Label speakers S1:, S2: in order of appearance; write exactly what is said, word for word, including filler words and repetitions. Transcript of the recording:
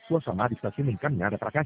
S1: Sua chamada está sendo encaminhada para a caixa